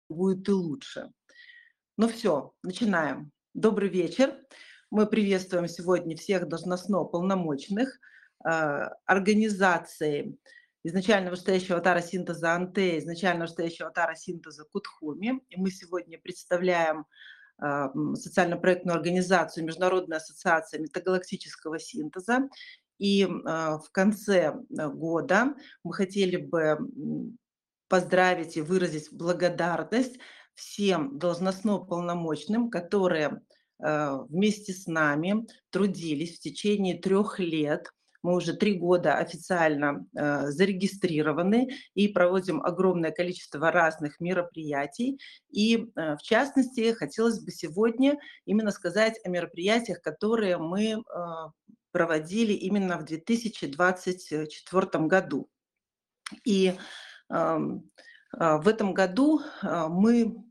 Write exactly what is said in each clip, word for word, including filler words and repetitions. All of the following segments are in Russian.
будет и лучше. Ну все, начинаем. Добрый вечер. Мы приветствуем сегодня всех должностно полномочных э, организаций изначально вышестоящего таросинтеза Анте, изначально вышестоящего таросинтеза Кутхуми. И мы сегодня представляем э, м, социально-проектную организацию Международная ассоциация метагалактического синтеза. И э, в конце э, года мы хотели бы м, поздравить и выразить благодарность всем должностно полномочным, которые э, вместе с нами трудились в течение трех лет. Мы уже три года официально э, зарегистрированы и проводим огромное количество разных мероприятий. И, э, в частности, хотелось бы сегодня именно сказать о мероприятиях, которые мы э, проводили именно в две тысячи двадцать четвёртом году. И ам, а, в этом году а, мы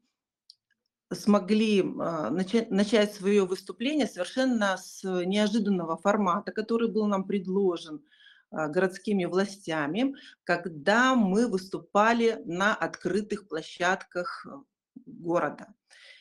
смогли а, начать, начать свое выступление совершенно с неожиданного формата, который был нам предложен а, городскими властями, когда мы выступали на открытых площадках э, города.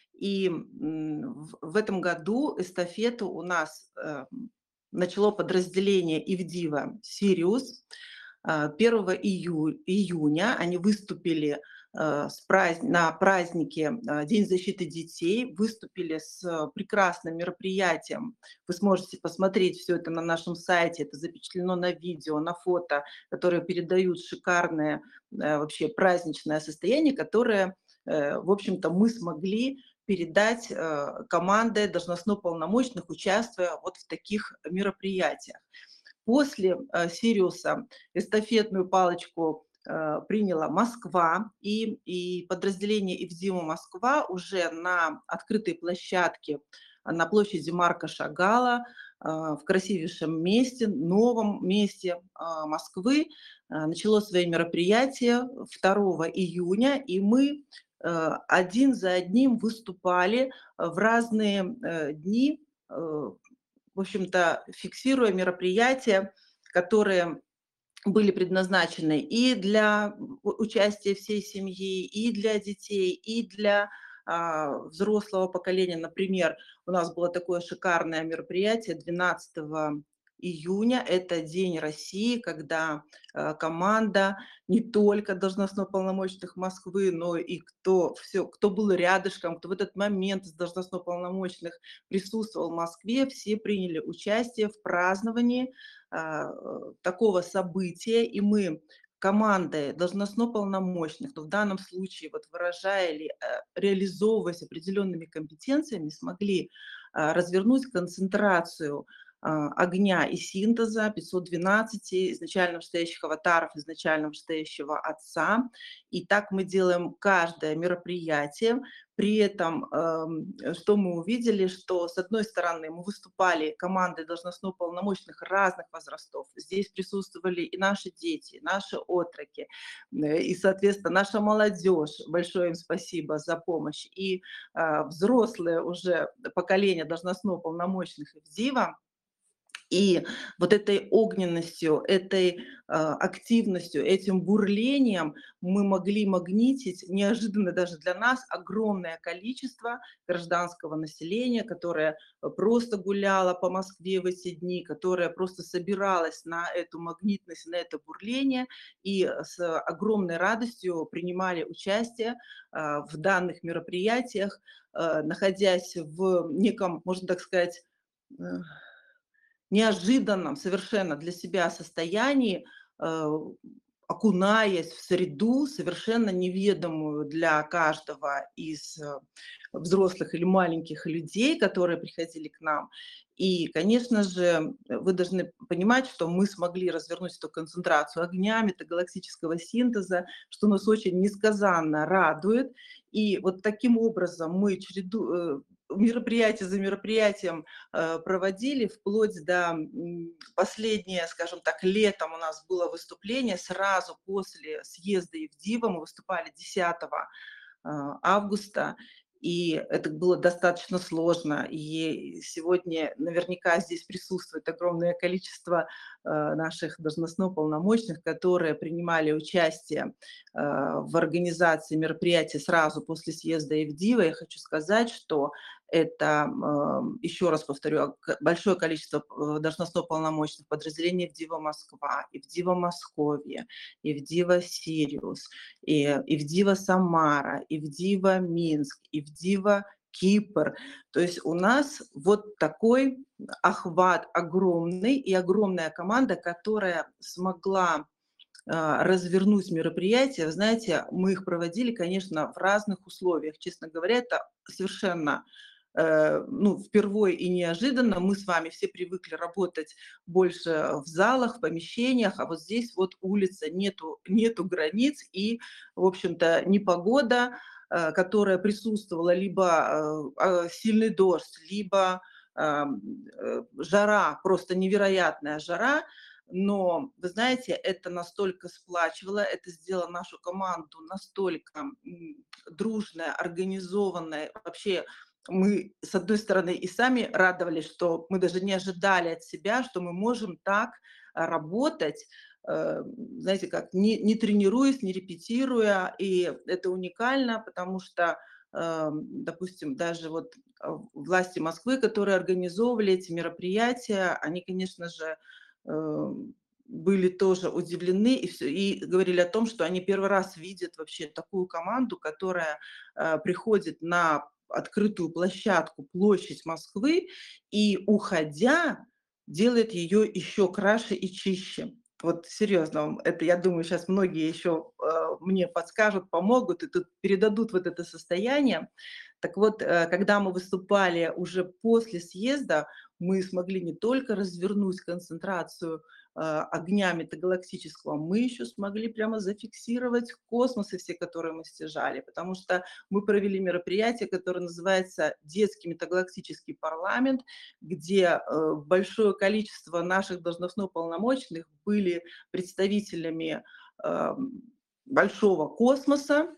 И м, в в этом году эстафету у нас э, начало подразделение Ивдива «Сириус». А, первого ию июня они выступили э, с празд на празднике э, День защиты детей, выступили с э, прекрасным мероприятием. Вы сможете посмотреть все это на нашем сайте. Это запечатлено на видео, на фото, которые передают шикарное, э, вообще праздничное состояние, которое, э, в общем-то, мы смогли передать э, командой должностно полномочных, участвуя вот в таких мероприятиях. После э, «Сириуса» эстафетную палочку э, приняла Москва, и, и подразделение Ивдима Москва уже на открытой площадке а, на площади Марка Шагала, э, в красивейшем месте, новом месте а, Москвы, а, начало свои мероприятия второго июня, и мы э, один за одним выступали в разные э, дни, э, в общем-то, фиксируя мероприятия, которые были предназначены и для у участия всей семьи, и для детей, и для, а, взрослого поколения. Например, у нас было такое шикарное мероприятие двенадцатого июня. Это День России, когда, э, команда не только должностно-полномочных Москвы, но и кто всё, кто был рядышком, кто в этот момент из должностно-полномочных присутствовал в Москве, все приняли участие в праздновании а, э, такого события, и мы командой должностно-полномочных, но в данном случае вот выражая или э, реализовываясь определенными компетенциями, смогли а, развернуть концентрацию а, огня и синтеза пятьсот двенадцати изначально вышестоящих аватаров, изначально вышестоящего Отца. И так мы делаем каждое мероприятие. При этом, эм, что мы увидели, что, с одной стороны, мы выступали командой должностно полномочных разных возрастов. Здесь присутствовали и наши дети, и наши отроки, э, и, соответственно, наша молодежь. Большое им спасибо за помощь. И а, взрослое уже поколение должностно полномочных Ивдива. И вот этой огненностью, этой а, активностью, этим бурлением мы могли магнитить неожиданно даже для нас огромное количество гражданского населения, которое э, просто гуляло по Москве в эти дни, которое просто собиралось на эту магнитность, на это бурление и э, с огромной радостью принимали участие а, в данных мероприятиях, э, находясь в неком, можно так сказать, э, неожиданном совершенно для себя состоянии, э, окунаясь в среду, совершенно неведомую для каждого из э, взрослых или маленьких людей, которые приходили к нам. И, конечно же, вы должны понимать, что мы смогли развернуть эту концентрацию огня, метагалактического синтеза, что нас очень несказанно радует. И вот таким образом мы череду, э, мероприятие за мероприятием э, проводили вплоть до м, последнее, скажем так, летом у нас было выступление сразу после съезда Евдива. Мы выступали десятого а, августа. и это было достаточно сложно. И сегодня наверняка здесь присутствует огромное количество э, наших должностно-полномочных, которые принимали участие э, в организации мероприятий сразу после съезда Ивдива. Я хочу сказать, что это, э, еще раз повторю, к- большое количество э, должностно-полномочных подразделений Ивдива Москва, Ивдива Московия, Ивдива Сириус, и Ивдива Самара, Ивдива Минск, Ивдива Кипр. То есть у нас вот такой охват огромный и огромная команда, которая смогла а, развернуть мероприятия. Вы знаете, мы их проводили, конечно, в разных условиях. Честно говоря, это совершенно э, ну, впервые и неожиданно. Мы с вами все привыкли работать больше в залах, в помещениях, а вот здесь вот улица, нету, нету границ, и, в общем-то, непогода, э, которая присутствовала, либо э, э, сильный дождь, либо э, э, жара, просто невероятная жара, но, вы знаете, это настолько сплачивало, это сделало нашу команду настолько м, дружной, организованной. Вообще, мы, с одной стороны, и сами радовались, что мы даже не ожидали от себя, что мы можем так а, работать, э, знаете, как не, не тренируясь, не репетируя, и это уникально, потому что, э, допустим, даже вот э, власти Москвы, которые организовывали эти мероприятия, они, конечно же, э, были тоже удивлены и, всё, и говорили о том, что они первый раз видят вообще такую команду, которая э, приходит на открытую площадку, площадь Москвы, и, уходя, делает ее еще краше и чище. Вот серьезно, вам это, я думаю, сейчас многие еще э, мне подскажут, помогут и тут передадут вот это состояние. Так вот, э, когда мы выступали уже после съезда, мы смогли не только развернуть концентрацию э, огня метагалактического, мы еще смогли прямо зафиксировать космосы все, которые мы стяжали, потому что мы провели мероприятие, которое называется «Детский метагалактический парламент», где э, большое количество наших должностно-полномочных были представителями э, большого космоса,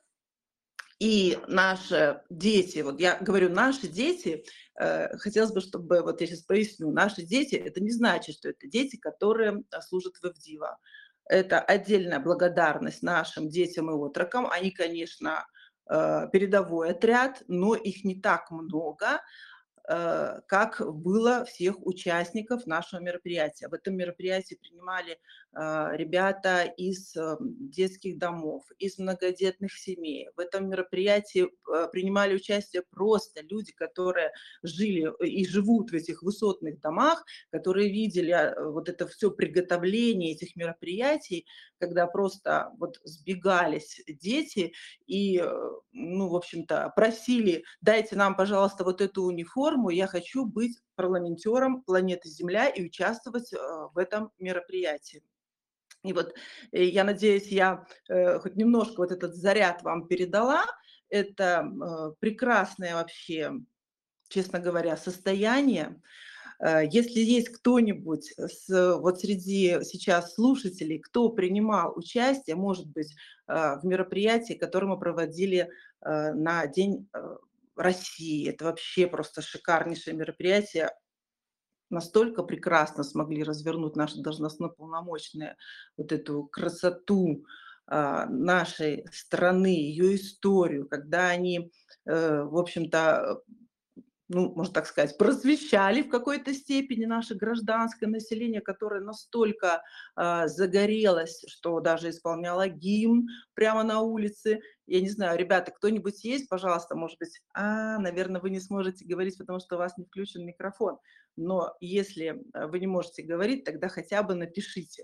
и наши дети, вот я говорю наши дети, э, хотелось бы, чтобы, вот я сейчас поясню, наши дети, это не значит, что это дети, которые а, служат в Ивдива. Это отдельная благодарность нашим детям и отрокам. Они, конечно, э, передовой отряд, но их не так много, э, как было всех участников нашего мероприятия. В этом мероприятии принимали э, ребята из э, детских домов, из многодетных семей. В этом мероприятии э, принимали участие просто люди, которые жили и живут в этих высотных домах, которые видели э, вот это все приготовление этих мероприятий, когда просто вот сбегались дети и, э, ну, в общем-то, просили: дайте нам, пожалуйста, вот эту униформу, я хочу быть парламентером планеты Земля и участвовать э, в этом мероприятии. И вот э, я надеюсь, я э, хоть немножко вот этот заряд вам передала. Это э, прекрасное вообще, честно говоря, состояние. Э, Если есть кто-нибудь с, вот среди сейчас слушателей, кто принимал участие, может быть, э, в мероприятии, которое мы проводили э, на День э, России, это вообще просто шикарнейшее мероприятие, настолько прекрасно смогли развернуть наши должностно-полномочные вот эту красоту а, нашей страны, ее историю, когда они, э, в общем-то, ну, можно так сказать, просвещали в какой-то степени наше гражданское население, которое настолько а, загорелось, что даже исполняло гимн прямо на улице. Я не знаю, ребята, кто-нибудь есть, пожалуйста, может быть, а, наверное, вы не сможете говорить, потому что у вас не включен микрофон. Но если э, вы не можете говорить, тогда хотя бы напишите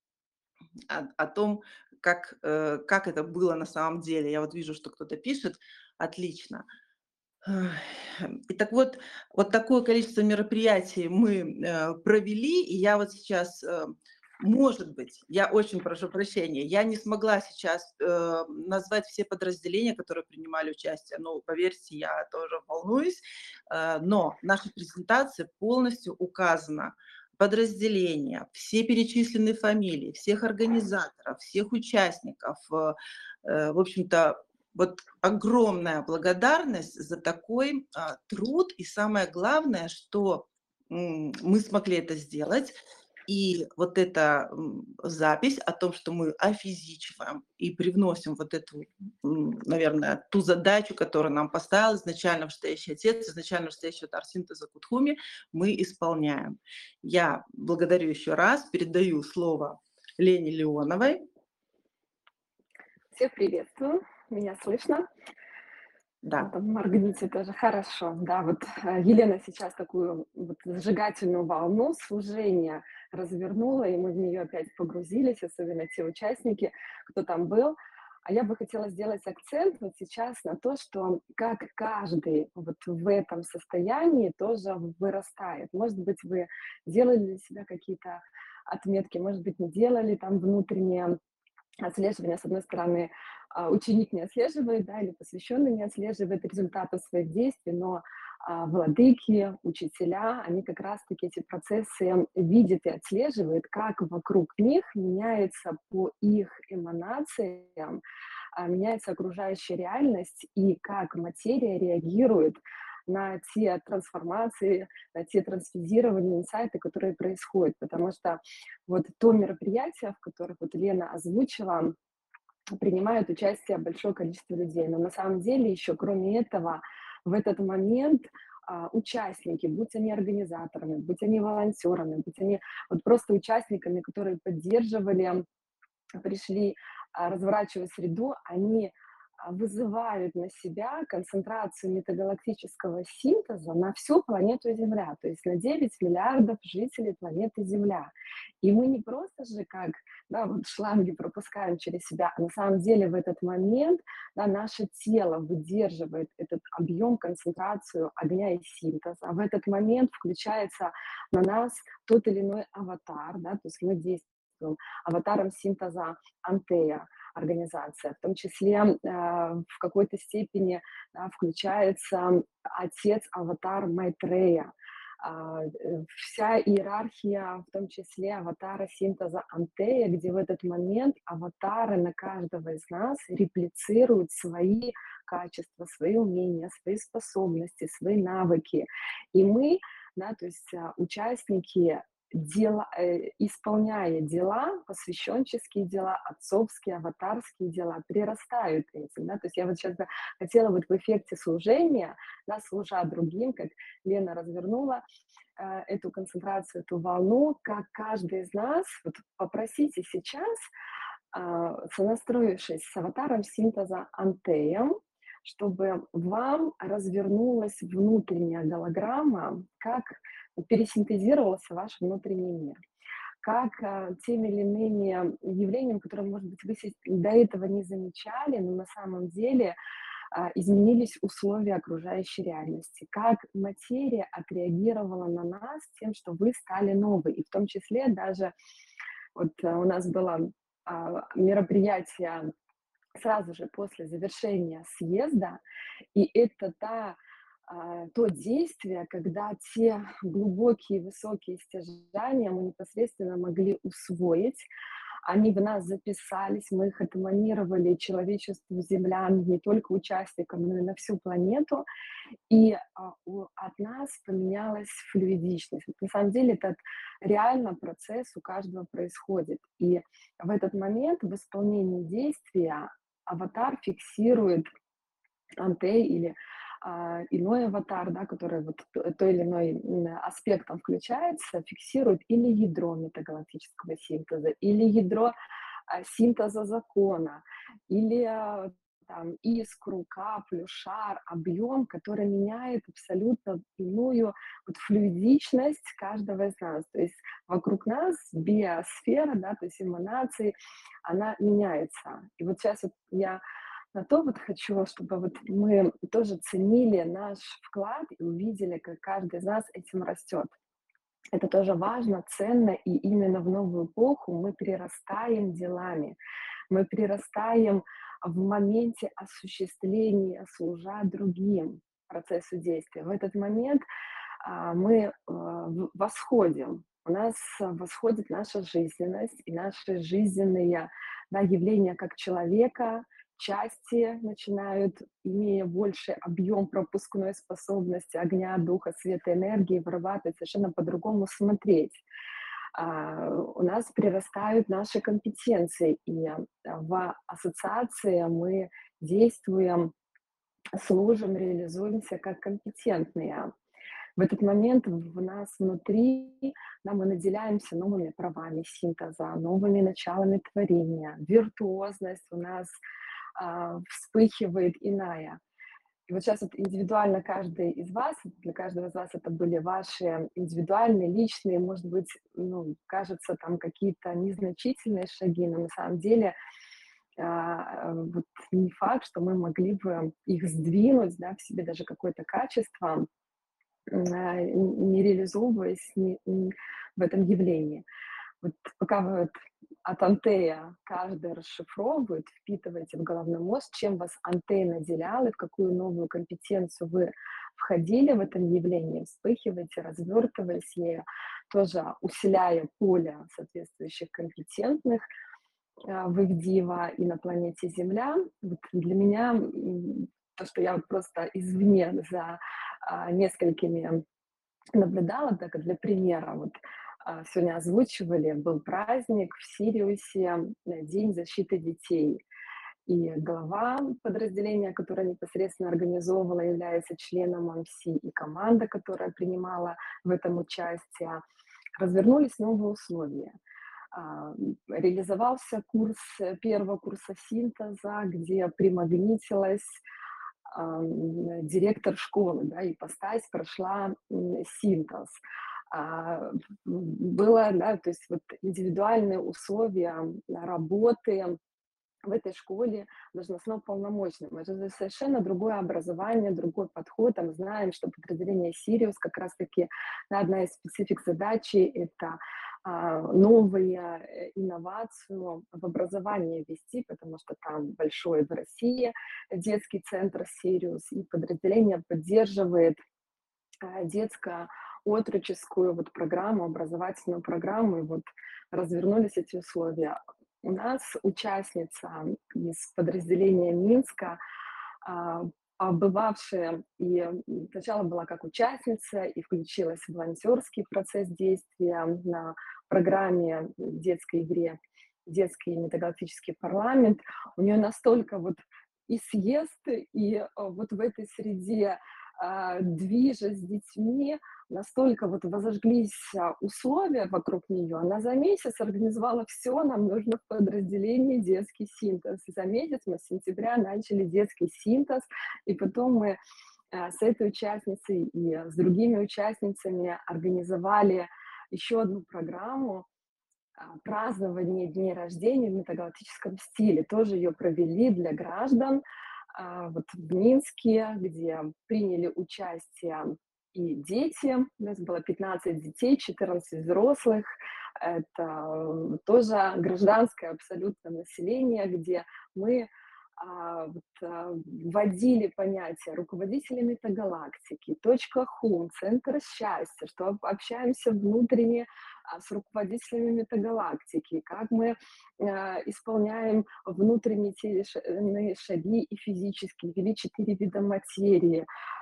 о, о том, как, э, как это было на самом деле. Я вот вижу, что кто-то пишет. Отлично. Ах, И так вот, вот такое количество мероприятий мы э, провели, и я вот сейчас, э, может быть, я очень прошу прощения, я не смогла сейчас э, назвать все подразделения, которые принимали участие, но поверьте, я тоже волнуюсь, э, но в нашей презентации полностью указано подразделения, все перечисленные фамилии, всех организаторов, всех участников, э, э, в общем-то, Вот огромная благодарность за такой а, труд. И самое главное, что м, мы смогли это сделать. И вот эта м, запись о том, что мы офизичиваем и привносим вот эту, м, наверное, ту задачу, которую нам поставил изначально вышестоящий отец, изначально вышестоящий вот Арсинтеза Кутхуми, мы исполняем. Я благодарю еще раз, передаю слово Лене Леоновой. Всех приветствую, меня слышно. Да. Это моргните тоже хорошо. Да, вот э, Елена сейчас такую вот зажигательную волну служения развернула, и мы в нее опять погрузились, особенно те участники, кто там был. А я бы хотела сделать акцент вот сейчас на то, что как каждый вот в этом состоянии тоже вырастает. Может быть, вы делали для себя какие-то отметки, может быть, не делали там внутреннее отслеживание, с одной стороны, а, ученик не отслеживает, да, или посвященный не отслеживает результаты своих действий, но а, владыки, учителя, они как раз-таки эти процессы видят и отслеживают, как вокруг них меняется по их эманациям, а, меняется окружающая реальность и как материя реагирует на те трансформации, на те трансфизирования, инсайты, которые происходят. Потому что вот то мероприятие, в которых вот Лена озвучила, принимают участие большое количество людей. Но на самом деле еще кроме этого, в этот момент а, участники, будь они организаторами, будь они волонтерами, будь они вот просто участниками, которые поддерживали, пришли а, разворачивать среду, они а, вызывают на себя концентрацию метагалактического синтеза на всю планету Земля, то есть на девять миллиардов жителей планеты Земля. И мы не просто же как да, вот шланги пропускаем через себя, а на самом деле в этот момент да, наше тело выдерживает этот объем, концентрацию огня и синтеза. А в этот момент включается на нас тот или иной аватар, да, то есть мы действуем аватаром синтеза Антея организация, в том числе э, в какой-то степени да, включается отец-аватар Майтрея, а, э, вся иерархия, в том числе аватара синтеза Антея, где в этот момент аватары на каждого из нас реплицируют свои качества, свои умения, свои способности, свои навыки. И мы, да, то есть а, участники дела, э, исполняя дела, посвященческие дела, отцовские, аватарские дела, прирастают этим. Да? То есть я вот сейчас бы хотела вот в эффекте служения, да, служа другим, как Лена развернула э, эту концентрацию, эту волну, как каждый из нас, вот попросите сейчас, э, сонастроившись с аватаром синтеза Антеем, чтобы вам развернулась внутренняя голограмма, как пересинтезировался ваш внутренний мир, как а, теми или иными явлениями, которые, может быть, вы се- до этого не замечали, но на самом деле а, изменились условия окружающей реальности, как материя отреагировала на нас тем, что вы стали новой, и в том числе даже вот а, у нас было а, мероприятие сразу же после завершения съезда, и это та, а, то действие, когда те глубокие высокие стяжания мы непосредственно могли усвоить, они в нас записались, мы их отэманировали человечеству землян, не только участникам, но и на всю планету, и а, у- от нас поменялась флюидичность. Вот на самом деле этот реально процесс у каждого происходит. И в этот момент в исполнении действия аватар фиксирует антей или а, иной аватар, да, который вот т- той или иной м, аспектом включается, фиксирует или ядро метагалактического синтеза, или ядро а, синтеза закона, или а, там, искру, каплю, шар, объем, который меняет абсолютно иную вот, флюидичность каждого из нас. То есть вокруг нас биосфера, да, то есть эманации, она меняется. И вот сейчас вот я на то вот хочу, чтобы вот мы тоже ценили наш вклад и увидели, как каждый из нас этим растет. Это тоже важно, ценно, и именно в новую эпоху мы прирастаем делами, мы прирастаем в моменте осуществления, служа другим процессу действия. В этот момент а, мы а, в- восходим, у нас а, восходит наша жизненность и наши жизненные да, явления как человека, части начинают, имея больше объем пропускной способности огня, духа, света, энергии, вырабатывать, совершенно по-другому смотреть. А, у нас прирастают наши компетенции, и а, в ассоциации мы действуем, служим, реализуемся как компетентные. В этот момент в нас внутри, да, мы наделяемся новыми правами синтеза, новыми началами творения, виртуозность у нас а, вспыхивает иная. И вот сейчас вот индивидуально каждый из вас, для каждого из вас это были ваши индивидуальные, личные, может быть, ну, кажется, там какие-то незначительные шаги, но на самом деле а, вот не факт, что мы могли бы их сдвинуть, да, в себе даже какое-то качество, а, не реализовываясь не- н- в этом явлении. Вот пока вы вот от Антея каждый расшифровывает, впитываете в головной мозг, чем вас Антей наделял и в какую новую компетенцию вы входили в этом явлении, вспыхиваете, развертываясь ею, тоже усиляя поле соответствующих компетентных а, в их дива и на планете Земля. Вот для меня м, то, что я вот просто извне за а, несколькими наблюдала, так как для примера, вот а, сегодня озвучивали, был праздник в Сириусе, э, День защиты детей. И глава подразделения, которое непосредственно организовывала, является членом МСИ, и команда, которая принимала в этом участие, развернулись новые условия. А, Реализовался курс э, первого курса синтеза, где примагнитилась ам, директор школы, да, ипостась прошла м, синтез. А, Было, да, то есть вот индивидуальные условия работы в этой школе должностно полномочным. Это же совершенно другое образование, другой подход. А мы знаем, что подразделение Сириус как раз-таки, да, одна из специфик задачи — это а, новые э, инновацию в образовании ввести, потому что там большой в России детский центр Сириус, и подразделение поддерживает а, детско-отроческую вот программу, образовательную программу, и вот развернулись эти условия. У нас участница из подразделения Минска, а, побывавшая и м, сначала была как участница и включилась в волонтерский процесс действия на программе детской игре «Детский метагалактический парламент». У нее настолько вот и съезд, и а, вот в этой среде а, движа с детьми, настолько вот возожглись а, условия вокруг нее, она за месяц организовала все, нам нужно в подразделении детский синтез. За месяц мы с сентября начали детский синтез, и потом мы а, с этой участницей и с другими участницами организовали еще одну программу а, празднование дней рождения в метагалактическом стиле. Тоже ее провели для граждан а, вот в Минске, где приняли участие и дети. У нас было пятнадцать детей, четырнадцать взрослых. Это э, тоже гражданское абсолютно население, где мы а, вот, а, вводили понятие руководители метагалактики, точка хум, центр счастья, что об- общаемся внутренне а, с руководителями метагалактики, как мы а, исполняем внутренние телесные шаги и физические, ввели четыре вида материи.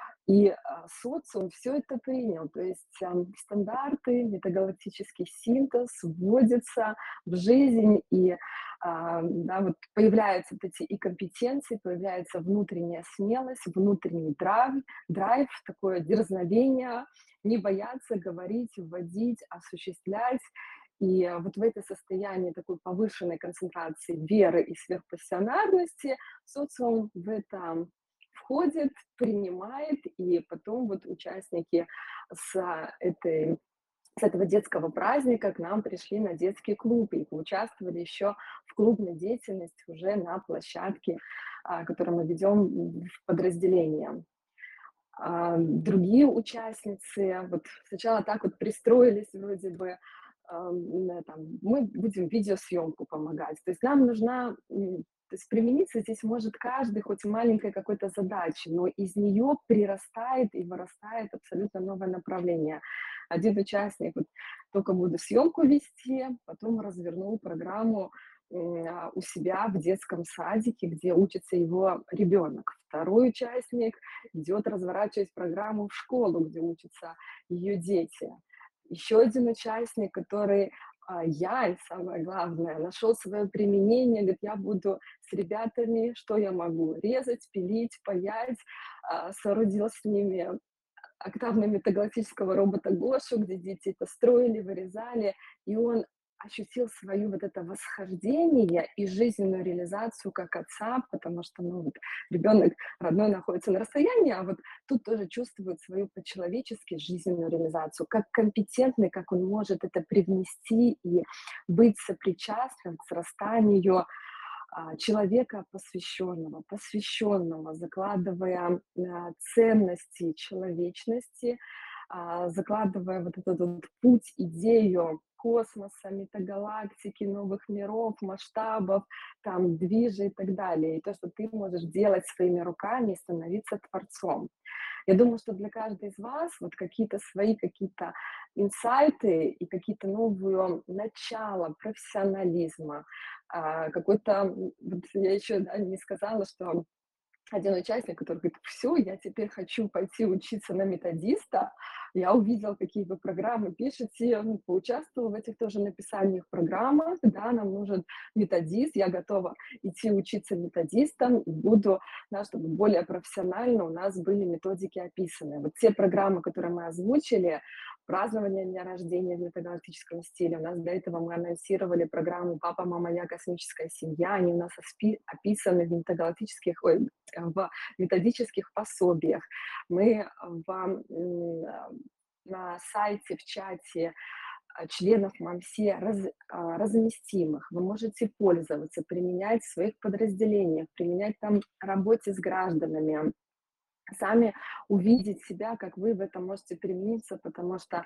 И а, социум все это принял, то есть ам, стандарты, метагалактический синтез вводится в жизнь, и а, да, вот появляются вот эти и компетенции, появляется внутренняя смелость, внутренний драйв, драйв, такое дерзновение, не бояться говорить, вводить, осуществлять. И а, вот в это состояние такой повышенной концентрации веры и сверхпассионарности социум в это входит, принимает, и потом вот участники с этой с этого детского праздника к нам пришли на детский клуб и поучаствовали еще в клубной деятельности уже на площадке, а, которую мы ведем в подразделении. А, другие участницы вот сначала так вот пристроились вроде бы, ам, на там, мы будем видеосъемку помогать. То есть нам нужна, м, то есть примениться здесь может каждый, хоть и маленькой какой-то задачи, но из нее прирастает и вырастает абсолютно новое направление. Один участник вот только буду съемку вести, потом развернул программу м, а, у себя в детском садике, где учится его ребенок. Второй участник идет разворачивать программу в школу, где учатся ее дети. Еще один участник, который а, я, и самое главное, нашел свое применение, говорит, я буду с ребятами, что я могу? Резать, пилить, паять, а, соорудил с ними октавно-метагалактического робота Гошу, где дети это строили, вырезали, и он ощутил свое вот это восхождение и жизненную реализацию как отца, потому что, ну, вот ребенок родной находится на расстоянии, а вот тут тоже чувствует свою по-человечески жизненную реализацию, как компетентный, как он может это привнести и быть сопричастным к срастанию а, человека посвященного, посвященного, закладывая а, ценности человечности, а, закладывая вот этот вот путь, идею космоса, метагалактики, новых миров, масштабов, там, движа и так далее. И то, что ты можешь делать своими руками и становиться творцом. Я думаю, что для каждой из вас вот какие-то свои какие-то инсайты и какие-то новые начала профессионализма, а, какой-то, м, вот я еще, да, не сказала, что один участник, который говорит: все, я теперь хочу пойти учиться на методиста. Я увидел, какие вы программы пишете, ну, поучаствовал в этих тоже написаниях программах, да, нам нужен методист, я готова идти учиться методистом, буду, да, чтобы более профессионально у нас были методики описаны. Вот те программы, которые мы озвучили, празднование дня рождения в метагалактическом стиле. У нас до этого мы анонсировали программу «Папа, мама, я, космическая семья». Они у нас оспи- описаны в метагалактических, ой, в методических пособиях. Мы вам на сайте, в чате а, членов МАМСИ раз, а, разместим их. Вы можете пользоваться, применять в своих подразделениях, применять там в работе с гражданами, сами увидеть себя, как вы в этом можете примениться, потому что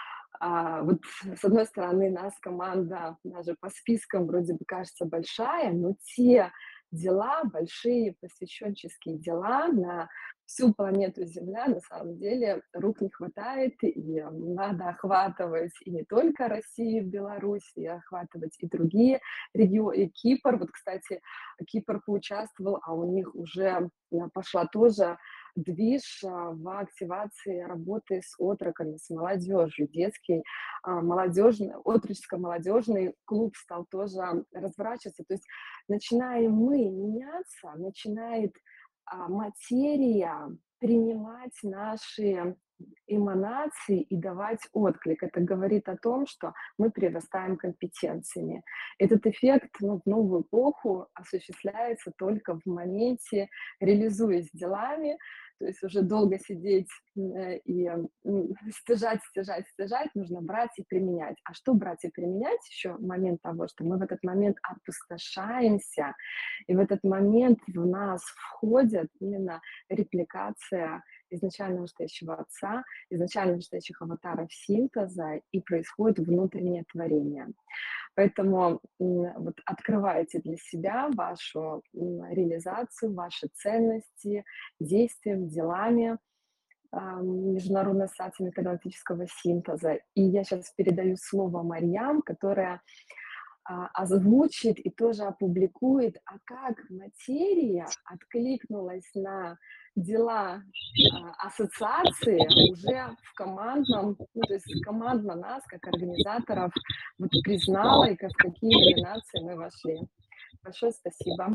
а, вот с одной стороны нас команда даже по спискам вроде бы кажется большая, но те дела, большие посвященческие дела на всю планету Земля, на самом деле рук не хватает, и надо охватывать и не только Россию, Беларусь, и охватывать и другие регионы, и Кипр. Вот, кстати, Кипр поучаствовал, а у них уже а, пошла тоже движ а, в активации работы с отроками, с молодежью. Детский а, молодежный, отроческо-молодежный клуб стал тоже разворачиваться. То есть начинаем мы меняться, начинает а, материя принимать наши эманации и давать отклик. Это говорит о том, что мы прирастаем компетенциями. Этот эффект, ну, в новую эпоху осуществляется только в моменте, реализуясь делами, то есть уже долго сидеть э, и м, стяжать, стяжать, стяжать, нужно брать и применять. А что брать и применять? Еще момент того, что мы в этот момент опустошаемся, и в этот момент в нас входит именно репликация изначально настоящего отца, изначально настоящих аватаров синтеза, и происходит внутреннее творение. Поэтому м, вот открывайте для себя вашу м, реализацию, ваши ценности действием, делами а, Международной ассоциации метагалактического синтеза. И я сейчас передаю слово Марьям, которая а, озвучит и тоже опубликует, а как материя откликнулась на дела а, ассоциации уже в командном, ну, то есть командно нас, как организаторов, вот признала и как, в какие номинации мы вошли. Большое спасибо.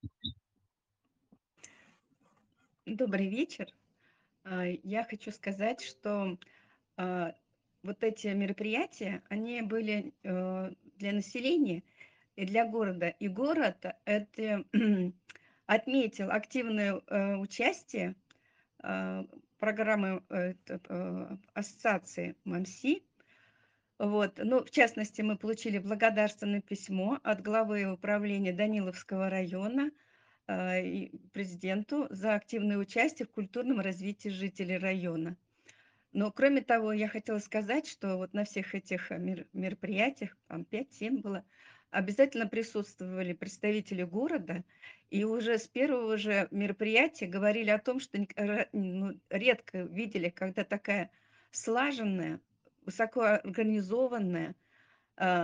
Добрый вечер. А, Я хочу сказать, что а, вот эти мероприятия, они были э, для населения и для города. И город это отметил активное э, участие а, программы э, т- э, ассоциации МАМСИ. Вот. Ну, в частности, мы получили благодарственное письмо от главы управления Даниловского района а, и президенту за активное участие в культурном развитии жителей района. Но кроме того, я хотела сказать, что вот на всех этих э, мер- мероприятиях, там пять-семь было, обязательно присутствовали представители города, и уже с первого же мероприятия говорили о том, что ник- ра- ну, редко видели, когда такая слаженная, высокоорганизованная, а,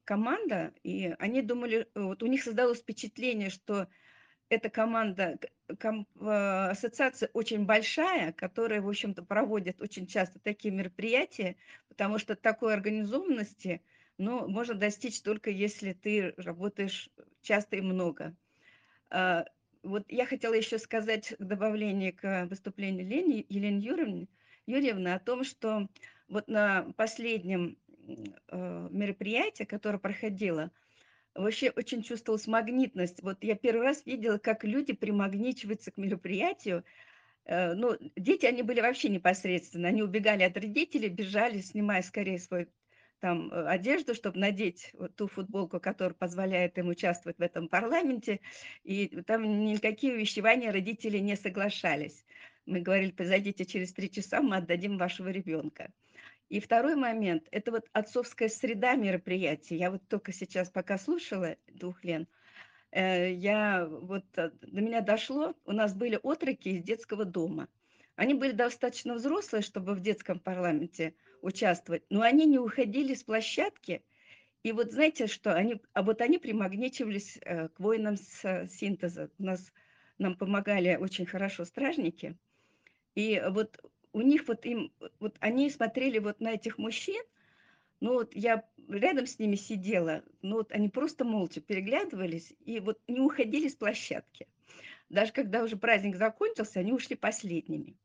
команда, и они думали, вот у них создалось впечатление, что эта команда, к ком а, ассоциация очень большая, которая, в общем-то, проводит очень часто такие мероприятия, потому что такой организованности, ну, можно достичь только если ты работаешь часто и много. А, вот я хотела еще сказать в добавлении к выступлению Лени Елены Юрьевны Юрьевны о том, что вот на последнем, м, э, мероприятии, которое проходило, вообще очень чувствовалась магнитность. Вот я первый раз видела, как люди примагничиваются к мероприятию. Э, ну, дети, они были вообще непосредственно. Они убегали от родителей, бежали, снимая скорее свою там э, одежду, чтобы надеть вот ту футболку, которая позволяет им участвовать в этом парламенте. И там никакие увещевания родители не соглашались. Мы говорили: "Зайдите через три часа, мы отдадим вашего ребенка". И второй момент — это вот отцовская среда мероприятий. Я вот только сейчас, пока слушала двух Лен, Э, я вот, э, до меня дошло, у нас были отроки из детского дома. Они были достаточно взрослые, чтобы в детском парламенте участвовать, но они не уходили с площадки. И вот знаете что? Они, а вот они примагничивались, э, к воинам с э, синтеза. У нас нам помогали очень хорошо стражники. И вот у них вот им, э, вот они смотрели вот на этих мужчин, ну, вот я рядом с ними сидела, ну, вот они просто молча переглядывались и вот не уходили с площадки. Даже когда уже праздник закончился, они ушли последними.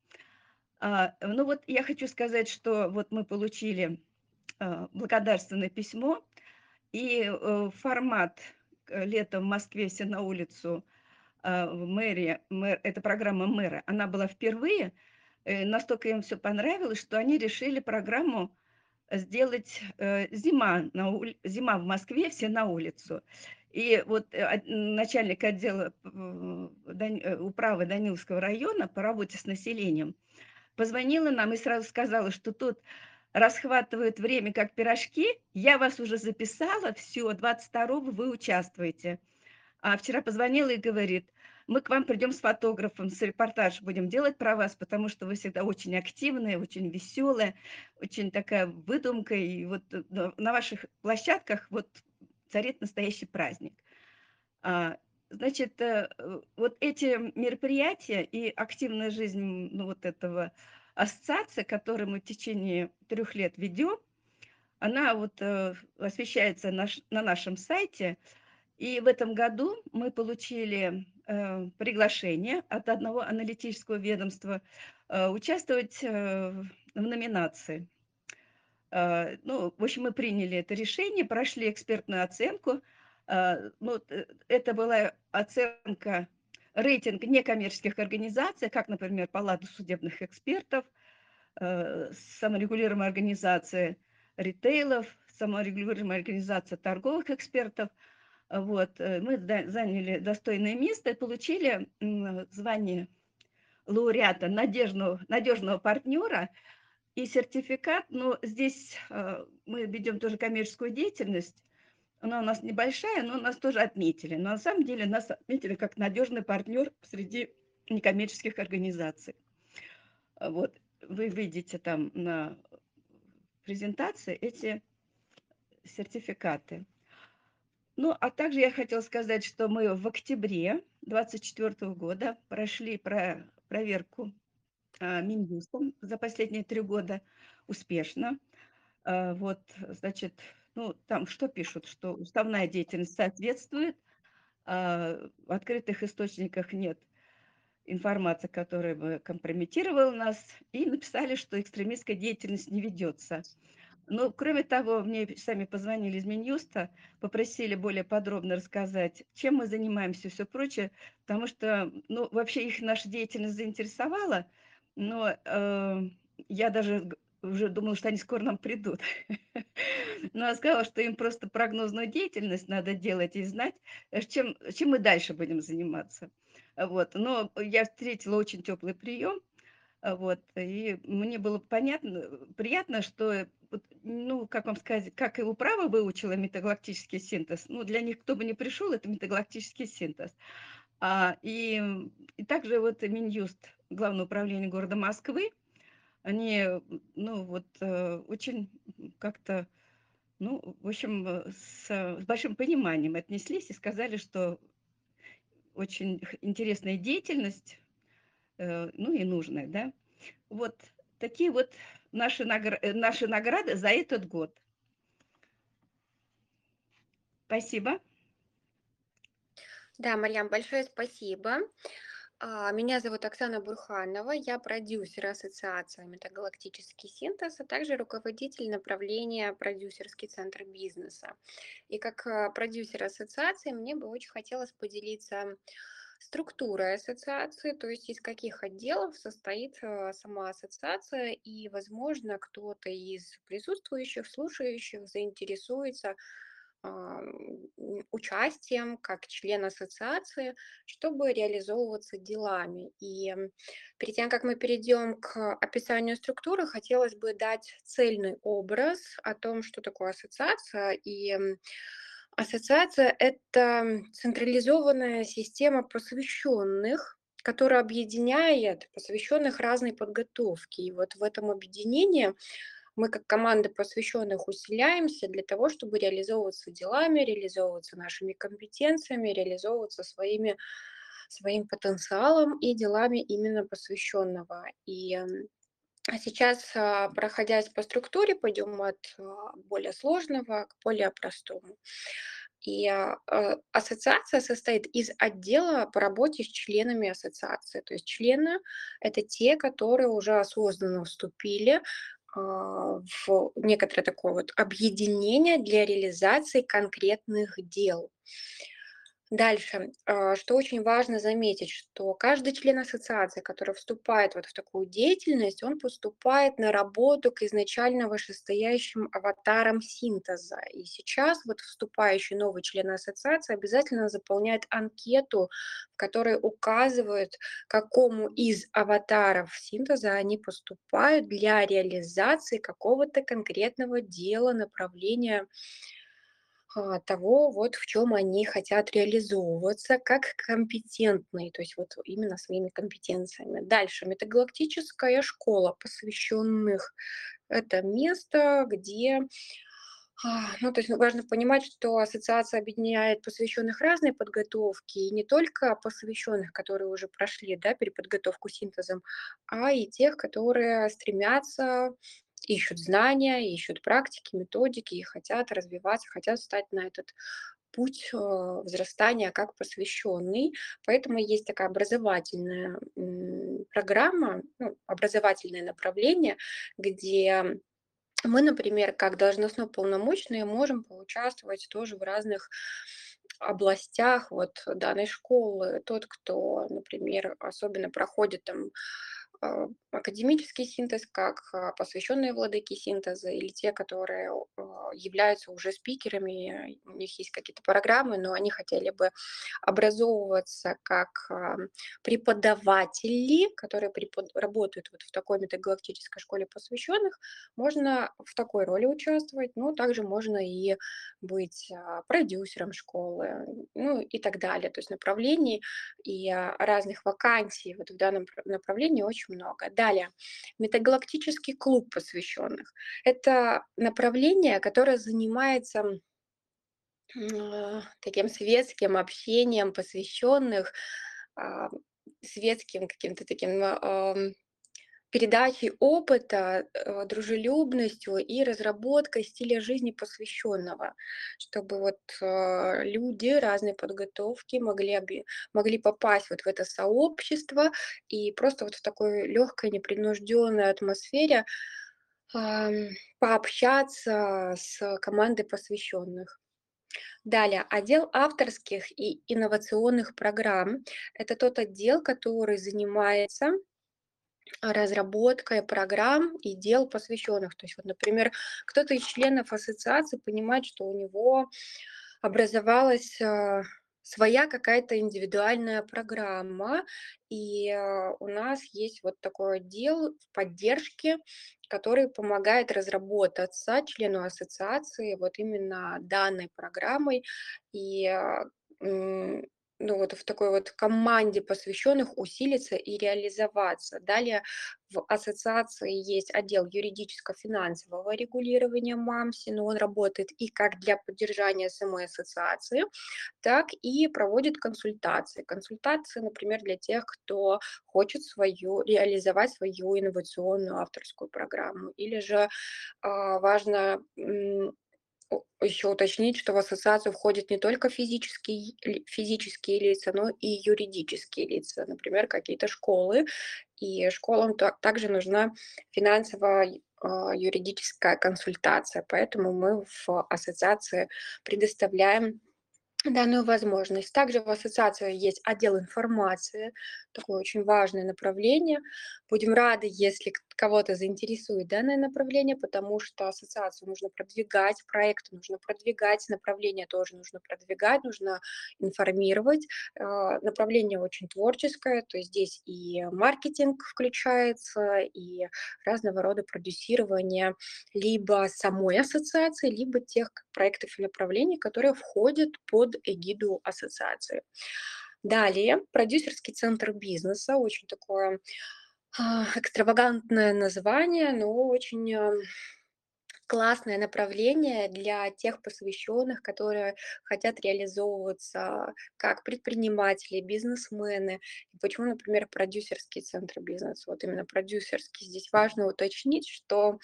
А, ну, вот я хочу сказать, что вот мы получили, а, благодарственное письмо, и, э, формат, э, "Летом в Москве, все на улицу", а, в мэрии, мэр эта программа мэра, она была впервые. Э, настолько им все понравилось, что они решили программу сделать, э, зима на уль зима в Москве, все на улицу. И вот, э, от начальник отдела п в Дань э, управы Даниловского района по работе с населением позвонила нам и сразу сказала, что тут расхватывают время как пирожки. Я вас уже записала, все, двадцать второго вы участвуете. А вчера позвонила и говорит: "Мы к вам придем с фотографом, с репортаж будем делать про вас, потому что вы всегда очень активная, очень веселая, очень такая выдумка. И вот э, на на ваших площадках вот царит настоящий праздник". А, значит, э, э, вот эти мероприятия и активная жизнь, м, ну, вот этого ассоциации, которую мы в течение трех лет ведем, она вот, э, освещается наш на нашем сайте. И в этом году мы получили, э, приглашение от одного аналитического ведомства, э, участвовать, э, в номинации. Э, ну, в общем, мы приняли это решение, прошли экспертную оценку. Э, ну, вот, э, это была оценка, рейтинг некоммерческих организаций, как, например, Палата судебных экспертов, э, саморегулируемая организация ритейлов, саморегулируемая организация торговых экспертов. А, вот, э, мы да заняли достойное место и получили, м, звание лауреата, надежного надежного партнера и сертификат. Но здесь, э, мы ведем тоже коммерческую деятельность. Она у нас небольшая, но нас тоже отметили. Но на самом деле нас отметили как надежный партнер среди некоммерческих организаций. А, вот вы видите там на презентации эти сертификаты. Ну, а также я хотела сказать, что мы в октябре двадцать четвёртого года прошли про проверку, а, Минюстом за последние три года успешно. А, вот, значит, ну, там что пишут, что уставная деятельность соответствует, а, в открытых источниках нет информации, которая бы компрометировала нас, и написали, что экстремистская деятельность не ведется. Ну, кроме того, мне сами позвонили из Минюста, попросили более подробно рассказать, чем мы занимаемся и всё прочее, потому что, ну, вообще их наша деятельность заинтересовала, но, э, я даже г уже думала, что они скоро нам придут. Но я сказала, что им просто прогнозную деятельность надо делать и знать, э, чем чем мы дальше будем заниматься. Вот, но я встретила очень теплый прием. А, вот, и мне было понятно, э, приятно, что, э, вот, ну, как вам сказать, как и управа выучила метагалактический синтез, ну, для них, кто бы ни пришел, это метагалактический синтез. А, и, м, и также вот Минюст, Главное управление города Москвы, они, м, ну, вот, э, очень, м, как-то Ну, в общем, э, с, с большим пониманием отнеслись и сказали, что очень х- интересная деятельность, э, ну и нужная, да. Вот такие вот наши, награ- э, наши награды за этот год. Спасибо. Да, Марьям, большое спасибо. А, Меня зовут Оксана Бурханова, я продюсер Ассоциации «Метагалактический синтез», а также руководитель направления «Продюсерский центр бизнеса». И как а, продюсер ассоциации мне бы очень хотелось поделиться структурой ассоциации, то есть из каких отделов состоит а, сама ассоциация, и, возможно, кто-то из присутствующих, слушающих заинтересуется а, м, участием как член ассоциации, чтобы реализовываться делами. И м, перед тем, как мы перейдем к описанию структуры, хотелось бы дать цельный образ о том, что такое ассоциация. И м, ассоциация– это централизованная система посвященных, которая объединяет посвященных разной подготовки. И вот в этом объединении мы как команда посвященных усиляемся для того, чтобы реализовываться делами, реализовываться нашими компетенциями, реализовываться своими, своим потенциалом и делами именно посвященного. И м, а сейчас, а, проходясь по структуре, пойдем от а, более сложного к более простому. И а, э, ассоциация состоит из отдела по работе с членами ассоциации. То есть члены– это те, которые уже осознанно вступили а, в некоторое такое вот объединение для реализации конкретных дел. Дальше, а, что очень важно заметить, что каждый член ассоциации, который вступает вот в такую деятельность, он поступает на работу к изначально вышестоящим аватарам синтеза. И сейчас вот вступающий новый член ассоциации обязательно заполняет анкету, в которой указывают, к какому из аватаров синтеза они поступают для реализации какого-то конкретного дела, направления а, того, вот в чем они хотят реализовываться как компетентные, то есть вот именно своими компетенциями. Дальше, метагалактическая школа посвященных– это место, где а, ну, то есть, ну, важно понимать, что ассоциация объединяет посвященных разной подготовки, и не только посвященных, которые уже прошли, да, переподготовку синтезом, а и тех, которые стремятся, ищут знания, ищут практики, методики и хотят развиваться, хотят стать на этот путь э, взрастания как посвященный. Поэтому есть такая образовательная м, программа, ну, образовательное направление, где мы, например, как должностно полномочные, можем поучаствовать тоже в разных областях вот данной школы. Тот, кто, например, особенно проходит там а, академический синтез, как а, посвященные владыки синтеза, или те, которые а, являются уже спикерами, у них есть какие-то программы, но они хотели бы образовываться как а, преподаватели, которые препод- работают вот в такой метагалактической школе посвященных, можно в такой роли участвовать, но также можно и быть а, продюсером школы, ну и так далее. То есть направлений и а, разных вакансий вот в данном пр- направлении очень много. Далее, метагалактический клуб посвященных. Это направление, которое занимается м, таким светским общением посвященных, а, светским каким-то таким а, передачей опыта, э, дружелюбностью и разработкой стиля жизни посвященного, чтобы вот э, люди разной подготовки могли, обе- могли попасть вот в это сообщество и просто вот в такой легкой, непринужденной атмосфере ам, пообщаться с командой посвященных. Далее, отдел авторских и инновационных программ– это тот отдел, который занимается разработкой программ и дел, посвященных. То есть, вот, например, кто-то из членов ассоциации понимает, что у него образовалась а, своя какая-то индивидуальная программа, и а, у нас есть вот такой отдел поддержки, который помогает разработаться члену ассоциации вот именно данной программой и а, м, ну, вот в такой вот команде посвященных усилиться и реализоваться. Далее в ассоциации есть отдел юридическо-финансового регулирования МАМСИ, но он работает и как для поддержания самой ассоциации, так и проводит консультации. Консультации, например, для тех, кто хочет свою, реализовать свою инновационную авторскую программу. Или же а, важно м, о- еще уточнить, что в ассоциацию входят не только физические, ли- физические лица, но и юридические лица, например, какие-то школы. И школам та- также нужна финансовая а, юридическая консультация, поэтому мы в ассоциации предоставляем данную возможность. Также в ассоциации есть отдел информации, такое очень важное направление. Будем рады, если к- кого-то заинтересует данное направление, потому что ассоциацию нужно продвигать, проекты нужно продвигать, направление тоже нужно продвигать, нужно информировать. Э, Направление очень творческое, то есть здесь и маркетинг включается, и разного рода продюсирование либо самой ассоциации, либо тех к- проектов и направлений, которые входят под эгиду ассоциации. Далее, продюсерский центр бизнеса, очень такое а, экстравагантное название, но очень а, классное направление для тех посвященных, которые хотят реализовываться как предприниматели, бизнесмены. И почему, например, продюсерский центр бизнеса? Вот именно продюсерский. Здесь важно уточнить, что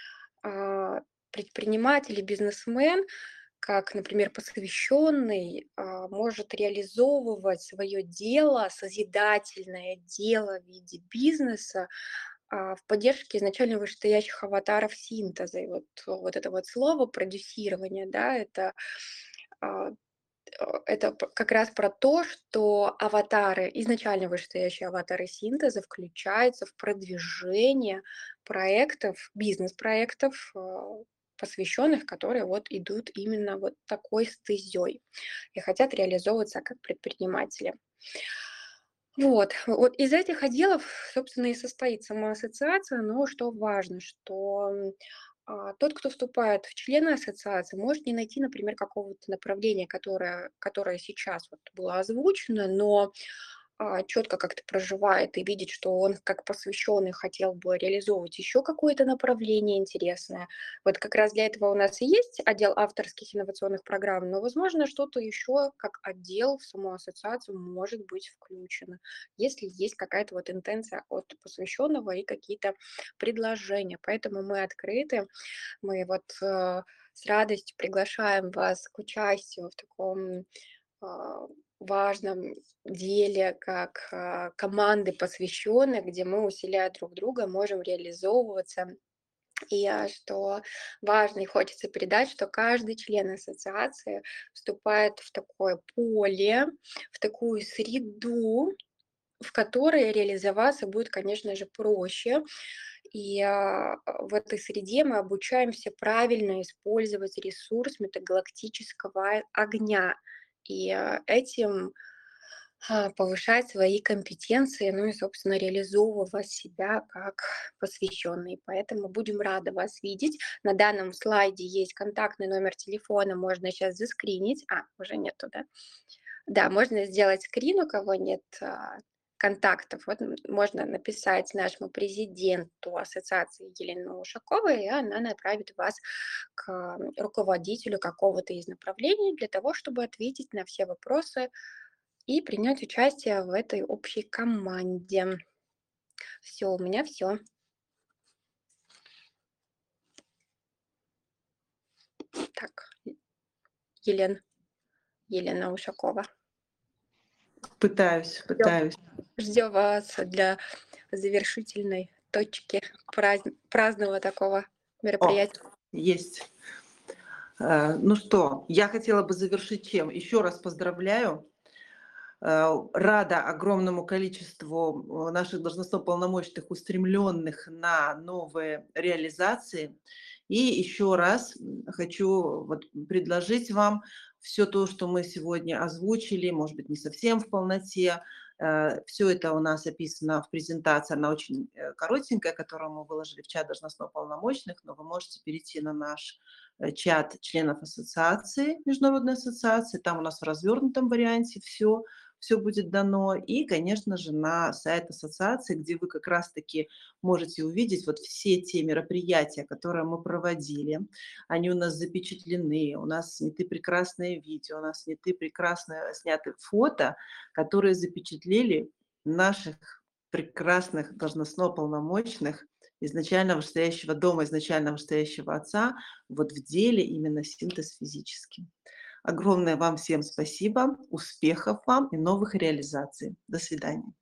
а, предприниматель и бизнесмен, как, например, посвященный, а, может реализовывать свое дело, созидательное дело в виде бизнеса а, в поддержке изначально вышестоящих аватаров синтеза. И вот, вот это вот слово продюсирование, да, это а, э, это п- как раз про то, что аватары, изначально вышестоящие аватары синтеза включаются в продвижение проектов, бизнес-проектов, э, посвященных, которые вот идут именно вот такой стезей и хотят реализовываться как предприниматели. Вот, вот из этих отделов, собственно, и состоит сама ассоциация, но что важно, что м, а, тот, кто вступает в члены ассоциации, может не найти, например, какого-то направления, которое, которое сейчас вот было озвучено, но четко как-то проживает и видит, что он как посвященный хотел бы реализовывать еще какое-то направление интересное. Вот как раз для этого у нас и есть отдел авторских инновационных программ, но, возможно, что-то еще как отдел в саму ассоциацию может быть включено, если есть какая-то вот интенция от посвященного и какие-то предложения. Поэтому мы открыты, мы вот э, с радостью приглашаем вас к участию в таком а, важном деле, как а, команды посвященных, где мы, усиляя друг друга, можем реализовываться. И а, что важно и хочется передать, что каждый член ассоциации вступает в такое поле, в такую среду, в которой реализоваться будет, конечно же, проще. И а, в этой среде мы обучаемся правильно использовать ресурс метагалактического огня. И а, этим а, повышать свои компетенции, ну и, собственно, реализовывать себя как посвященный. Поэтому будем рады вас видеть. На данном слайде есть контактный номер телефона, можно сейчас заскринить. А, уже нету, да? Да, можно сделать скрин, у кого нет а, контактов. Вот м, можно написать нашему президенту ассоциации Елене Ушаковой, и она направит вас к м, руководителю какого-то из направлений для того, чтобы ответить на все вопросы и принять участие в этой общей команде. Все, у меня все. Так, Елена, Елена Ушакова. Пытаюсь, пытаюсь. Ждем вас для завершительной точки празд- праздного такого О, мероприятия. есть. Э, Ну что, я хотела бы завершить чем? Еще раз поздравляю. Э, Рада огромному количеству э, наших должностно-полномочных, устремленных на новые реализации. И еще раз м, хочу вот предложить вам все то, что мы сегодня озвучили, может быть, не совсем в полноте, Все это у нас описано в презентации, она очень э, коротенькая, которую мы выложили в чат должностных полномочных, но вы можете перейти на наш э, чат членов ассоциации, международной ассоциации, там у нас в развернутом варианте все, все будет дано, и, конечно же, на сайт ассоциации, где вы как раз-таки можете увидеть вот все те мероприятия, которые мы проводили. Они у нас запечатлены, у нас сняты прекрасные видео, у нас сняты прекрасно сняты фото, которые запечатлели наших прекрасных должностно полномочных изначально вышестоящего дома, изначально вышестоящего отца, вот в деле именно синтез физический. Огромное вам всем спасибо, успехов вам и новых реализаций. До свидания.